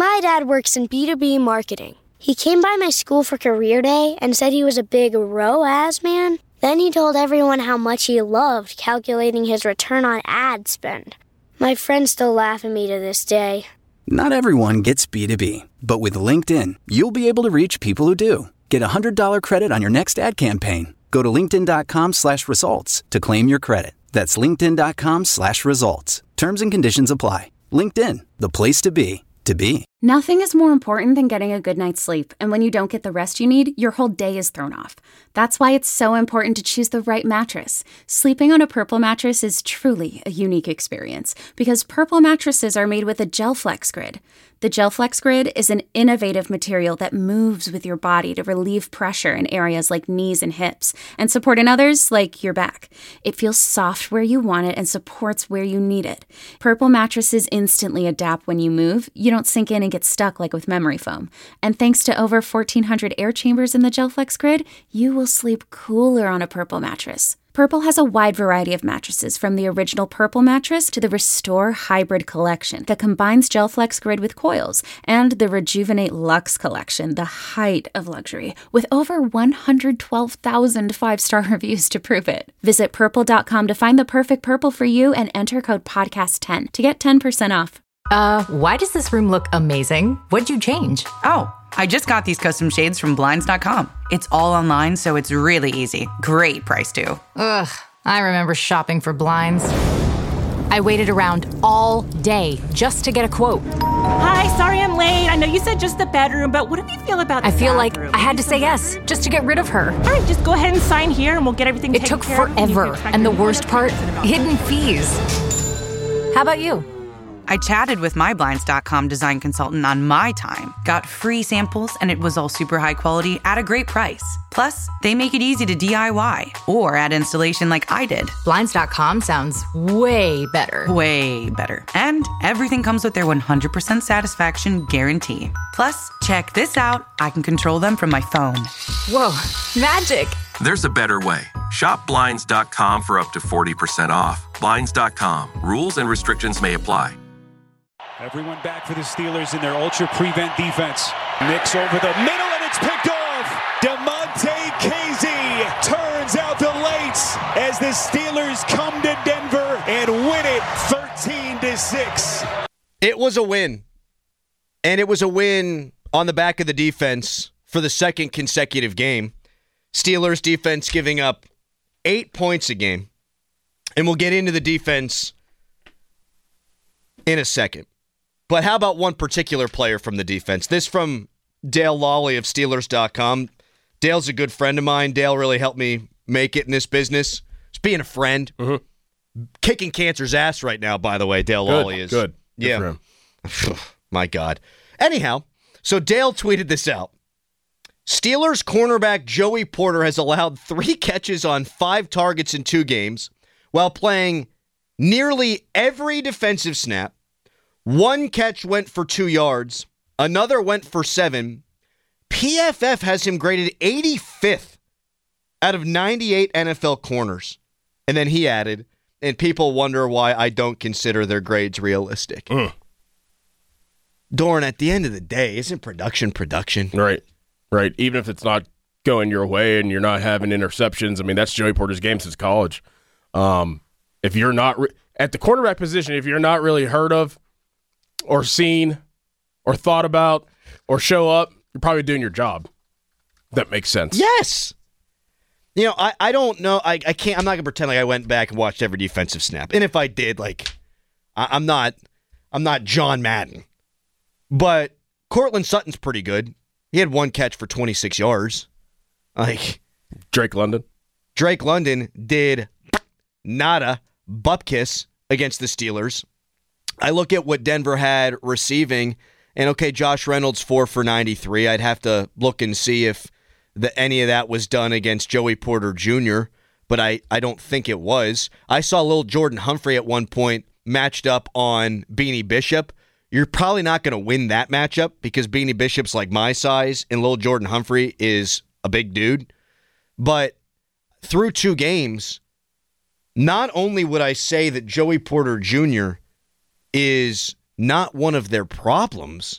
My dad works in B2B marketing. He came by my school for career day and said he was a big ROAS man. Then he told everyone how much he loved calculating his return on ad spend. My friends still laugh at me to this day. Not everyone gets B2B, but with LinkedIn, you'll be able to reach people who do. Get a $100 credit on your next ad campaign. Go to linkedin.com/results to claim your credit. That's linkedin.com/results. Terms and conditions apply. LinkedIn, the place to be, to be. Nothing is more important than getting a good night's sleep, and when you don't get the rest you need, your whole day is thrown off. That's why it's so important to choose the right mattress. Sleeping on a Purple mattress is truly a unique experience, because Purple mattresses are made with a GelFlex Grid. The GelFlex Grid is an innovative material that moves with your body to relieve pressure in areas like knees and hips, and support in others like your back. It feels soft where you want it and supports where you need it. Purple mattresses instantly adapt when you move. You don't sink in and get stuck like with memory foam. And thanks to over 1,400 air chambers in the GelFlex Grid, you will sleep cooler on a Purple mattress. Purple has a wide variety of mattresses, from the original Purple mattress to the Restore Hybrid collection that combines GelFlex Grid with coils, and the Rejuvenate Luxe collection, the height of luxury, with over 112,000 five-star reviews to prove it. Visit purple.com to find the perfect Purple for you and enter code podcast10 to get 10% off. Why does this room look amazing? What'd you change? Oh, I just got these custom shades from Blinds.com. It's all online, so it's really easy. Great price, too. Ugh, I remember shopping for blinds. I waited around all day just to get a quote. Hi, sorry I'm late. I know you said just the bedroom, but what do you feel about the I feel bathroom? like I had to say yes just to get rid of her. All right, just go ahead and sign here and we'll get everything taken care of. It took forever, and the worst part, hidden fees. How about you? I chatted with my Blinds.com design consultant on my time, got free samples, and it was all super high quality at a great price. Plus, they make it easy to DIY or add installation like I did. Blinds.com sounds way better. Way better. And everything comes with their 100% satisfaction guarantee. Plus, check this out. I can control them from my phone. Whoa, magic. There's a better way. Shop Blinds.com for up to 40% off. Blinds.com. Rules and restrictions may apply. Everyone back for the Steelers in their ultra-prevent defense. Knicks over the middle, and it's picked off. Damontae Kazee turns out the lights as the Steelers come to Denver and win it 13-6. It was a win. And it was a win on the back of the defense for the second consecutive game. Steelers defense giving up 8 points a game. And we'll get into the defense in a second. But how about one particular player from the defense? This from Dale Lawley of Steelers.com. Dale's a good friend of mine. Dale really helped me make it in this business. Just being a friend. Mm-hmm. Kicking cancer's ass right now, by the way, Dale Lawley is. Good Yeah. for him. My God. Anyhow, so Dale tweeted this out. Steelers cornerback Joey Porter has allowed 3 catches on 5 targets in 2 games while playing nearly every defensive snap. 1 catch went for 2 yards. Another went for 7. PFF has him graded 85th out of 98 NFL corners. And then he added, and people wonder why I don't consider their grades realistic. Dorn, at the end of the day, isn't production? Right. Even if it's not going your way and you're not having interceptions, I mean, that's Joey Porter's game since college. If you're not at the quarterback position, if you're not really heard of or seen or thought about or show up, you're probably doing your job. That makes sense. Yes. You know, I don't know. I can't. I'm not gonna pretend like I went back and watched every defensive snap. And if I did, like, I'm not John Madden. But Cortland Sutton's pretty good. He had 1 catch for 26 yards. Like Drake London did nada bupkis against the Steelers. I look at what Denver had receiving, and okay, Josh Reynolds 4 for 93. I'd have to look and see if any of that was done against Joey Porter Jr., but I don't think it was. I saw little Jordan Humphrey at one point matched up on Beanie Bishop. You're probably not going to win that matchup because Beanie Bishop's like my size, and little Jordan Humphrey is a big dude. But through 2 games, not only would I say that Joey Porter Jr. is not one of their problems,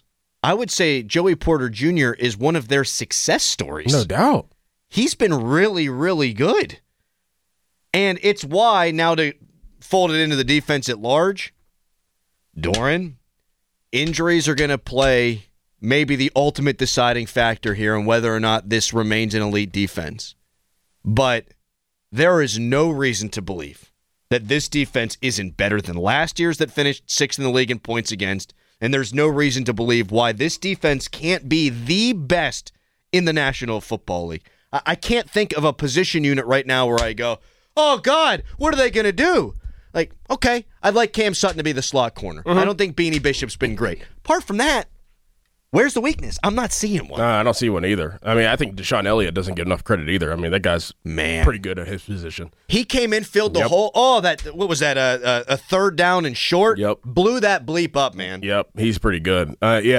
I would say Joey Porter Jr. is one of their success stories. No doubt. He's been really, really good. And it's why, now to fold it into the defense at large, Doran, injuries are going to play maybe the ultimate deciding factor here on whether or not this remains an elite defense. But there is no reason to believe that this defense isn't better than last year's that finished 6th in the league in points against, and there's no reason to believe why this defense can't be the best in the National Football League. I can't think of a position unit right now where I go, oh, God, what are they going to do? Like, okay, I'd like Cam Sutton to be the slot corner. Mm-hmm. I don't think Beanie Bishop's been great. Apart from that, where's the weakness? I'm not seeing one. I don't see one either. I mean, I think Deshaun Elliott doesn't get enough credit either. I mean, that guy's pretty good at his position. He came in, filled the whole, what was that, a third down and short? Yep. Blew that bleep up, man. Yep, he's pretty good.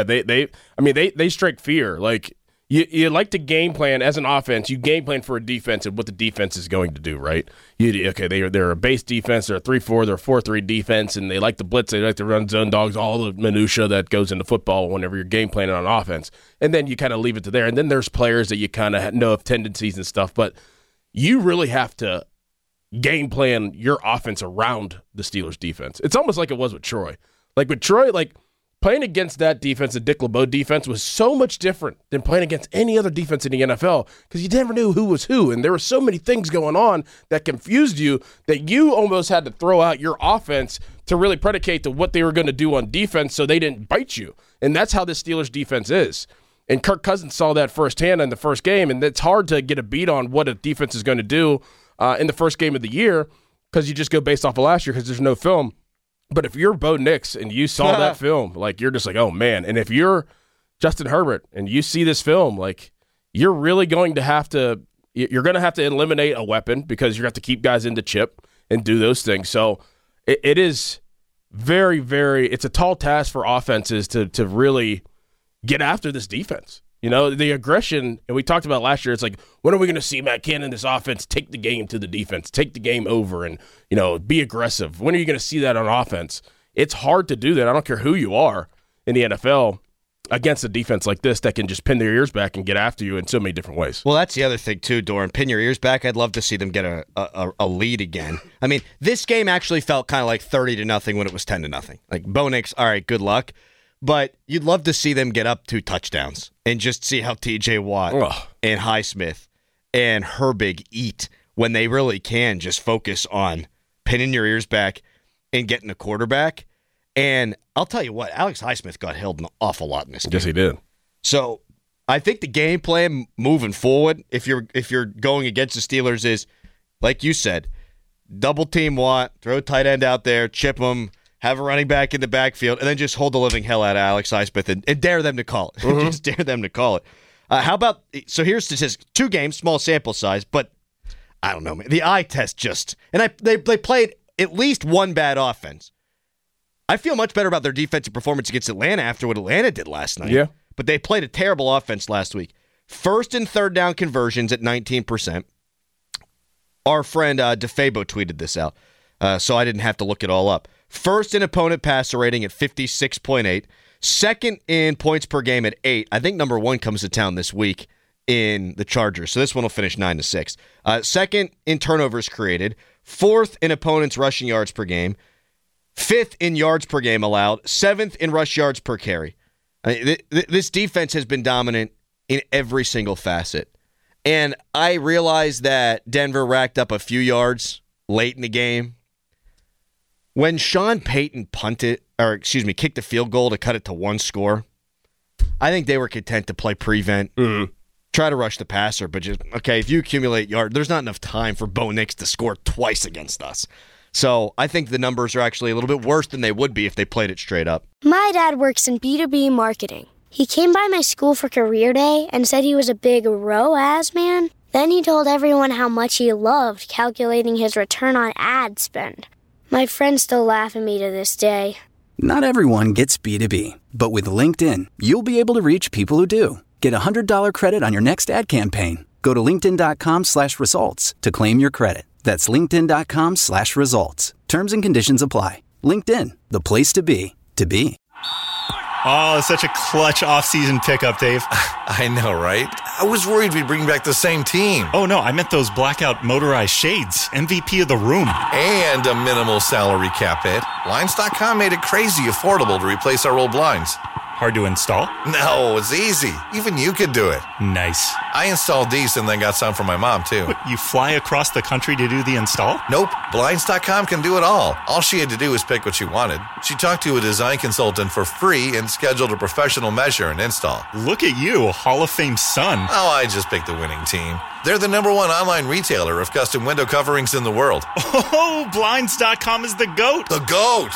They strike fear. Like, you like to game plan as an offense. You game plan for a defense and what the defense is going to do, right? They're a base defense. They're a 3-4. They're a 4-3 defense, and they like to blitz. They like to run zone dogs, all the minutia that goes into football whenever you're game planning on offense. And then you kind of leave it to there. And then there's players that you kind of know of tendencies and stuff. But you really have to game plan your offense around the Steelers' defense. It's almost like it was with Troy. Like with Troy, playing against that defense, the Dick LeBeau defense, was so much different than playing against any other defense in the NFL because you never knew who was who, and there were so many things going on that confused you that you almost had to throw out your offense to really predicate to what they were going to do on defense so they didn't bite you. And that's how the Steelers' defense is. And Kirk Cousins saw that firsthand in the first game, and it's hard to get a beat on what a defense is going to do in the first game of the year because you just go based off of last year because there's no film. But if you're Bo Nix and you saw that film, you're just like, oh, man. And if you're Justin Herbert and you see this film, you're really going to have to – you're going to have to eliminate a weapon because you're going to have to keep guys in the chip and do those things. So it is very, very – it's a tall task for offenses to really get after this defense. You know, the aggression, and we talked about last year, it's like, when are we going to see Matt Cannon, this offense, take the game to the defense, take the game over and, be aggressive? When are you going to see that on offense? It's hard to do that. I don't care who you are in the NFL against a defense like this that can just pin their ears back and get after you in so many different ways. Well, that's the other thing, too, Doran. Pin your ears back. I'd love to see them get a lead again. I mean, this game actually felt kind of like 30-0 when it was 10-0. Like, Bo Nix, all right, good luck. But you'd love to see them get up 2 touchdowns and just see how T.J. Watt and Highsmith and Herbig eat when they really can just focus on pinning your ears back and getting a quarterback. And I'll tell you what, Alex Highsmith got held an awful lot in this game. Yes, he did. So I think the game plan moving forward, if you're going against the Steelers, is, like you said, double team Watt, throw a tight end out there, chip him, have a running back in the backfield, and then just hold the living hell out of Alex Highsmith and dare them to call it. Mm-hmm. Just dare them to call it. How about, so here's statistics. 2 games, small sample size, but I don't know, man. The eye test just, and they played at least one bad offense. I feel much better about their defensive performance against Atlanta after what Atlanta did last night. Yeah. But they played a terrible offense last week. 1st and 3rd down conversions at 19%. Our friend DeFabo tweeted this out, so I didn't have to look it all up. 1st in opponent passer rating at 56.8. 2nd in points per game at 8. I think number 1 comes to town this week in the Chargers, so this one will finish 9-6. 2nd in turnovers created. 4th in opponents' rushing yards per game. 5th in yards per game allowed. 7th in rush yards per carry. I mean, this defense has been dominant in every single facet. And I realize that Denver racked up a few yards late in the game. When Sean Payton kicked the field goal to cut it to 1 score, I think they were content to play prevent, try to rush the passer, but just, okay, if you accumulate yards, there's not enough time for Bo Nix to score twice against us. So I think the numbers are actually a little bit worse than they would be if they played it straight up. My dad works in B2B marketing. He came by my school for career day and said he was a big ROAS man. Then he told everyone how much he loved calculating his return on ad spend. My friends still laugh at me to this day. Not everyone gets B2B, but with LinkedIn, you'll be able to reach people who do. Get a $100 credit on your next ad campaign. Go to linkedin.com/results to claim your credit. That's linkedin.com/results. Terms and conditions apply. LinkedIn, the place to be, to be. Oh, such a clutch off-season pickup, Dave. I know, right? I was worried we'd bring back the same team. Oh, no, I meant those blackout motorized shades. MVP of the room. And a minimal salary cap hit. Blinds.com made it crazy affordable to replace our old blinds. Hard to install? No, it's easy. Even you could do it. Nice. I installed these and then got some for my mom, too. What, you fly across the country to do the install? Nope. Blinds.com can do it all. All she had to do was pick what she wanted. She talked to a design consultant for free and scheduled a professional measure and install. Look at you, Hall of Fame son. Oh, I just picked the winning team. They're the #1 online retailer of custom window coverings in the world. Oh, Blinds.com is the GOAT. The GOAT!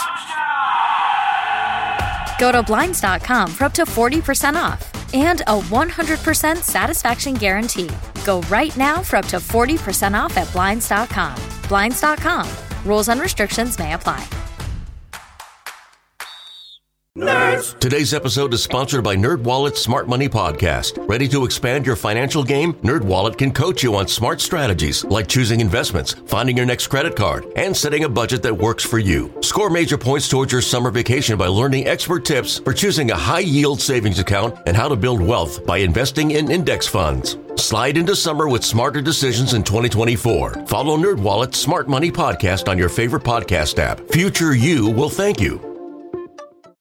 Go to Blinds.com for up to 40% off and a 100% satisfaction guarantee. Go right now for up to 40% off at Blinds.com. Blinds.com. Rules and restrictions may apply. Nerds. Today's episode is sponsored by NerdWallet's Smart Money Podcast. Ready to expand your financial game? NerdWallet can coach you on smart strategies like choosing investments, finding your next credit card, and setting a budget that works for you. Score major points towards your summer vacation by learning expert tips for choosing a high-yield savings account and how to build wealth by investing in index funds. Slide into summer with smarter decisions in 2024. Follow NerdWallet's Smart Money Podcast on your favorite podcast app. Future you will thank you.